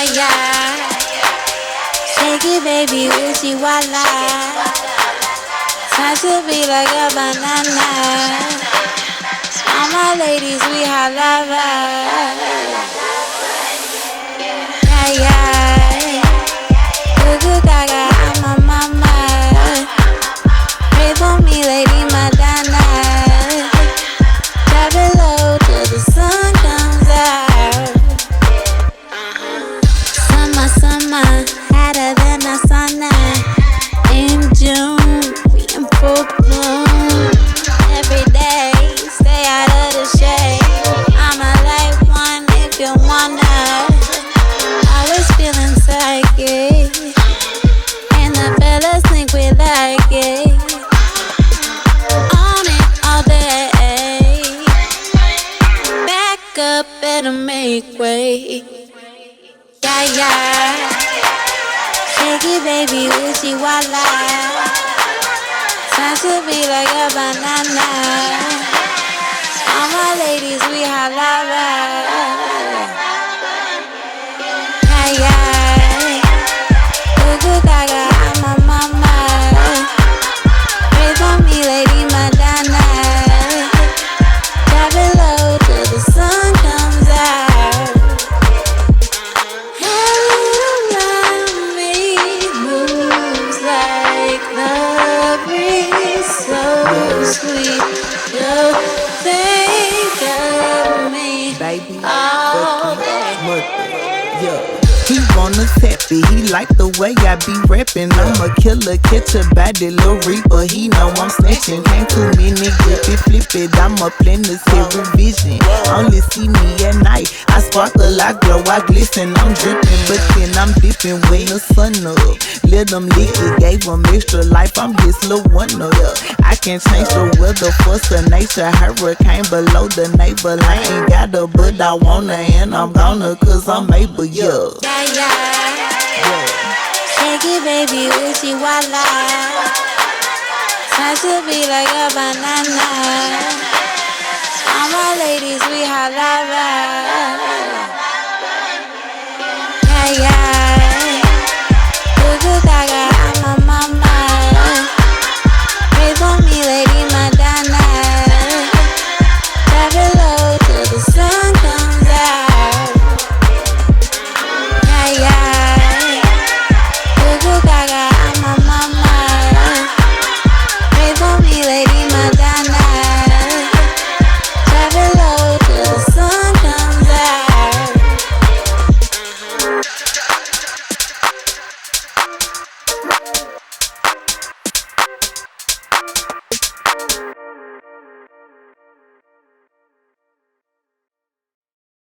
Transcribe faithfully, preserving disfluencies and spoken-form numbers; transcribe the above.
yeah. Shake it, baby, wishy walla. Time to be like a banana. All my ladies, we holla. Yeah, yeah. Good, good, gaga, I'm a mama. Pray for me, Lady Madonna. Drop it low till the sun comes out. Summer, summer, hotter than a sauna. In June, we in full bloom. Every day, stay out of the shade. I'm a light one if you wanna. Always feeling psychic, and the fellas think we like it. On it all day. Back up, better make way. Yeah, yeah. Shake it, baby, wishy walla. Time to be like a banana. All my ladies, we holla. Yeah, yeah. Good, good, gaga, I'm a mama. Pray for me, Lady Madonna. Drop it low till the sun comes out. Heaven around me moves like the breeze, so sweet. You think of me, baby, all fucking day. mother, yeah. He wanna tap it, he like the way I be rapping. I'm a killer, catch a body, Lil Reaper. He know I'm snatching. Can't too many grip it, flip it. I'm a planetary vision. Only see me at night. I sparkle, I glow, I glisten. I'm dripping, but then I'm dipping when the sun up. Let them lick it, gave them extra life. I'm his little one up. I can't change the weather, force of nature. Hurricane below the navel. I ain't got her, but I wanna, and I'm gonna, cause I'm able, yeah. Yeah, yeah. Shake it, baby, wishy walla. Time to be like a banana. All my ladies, we holla.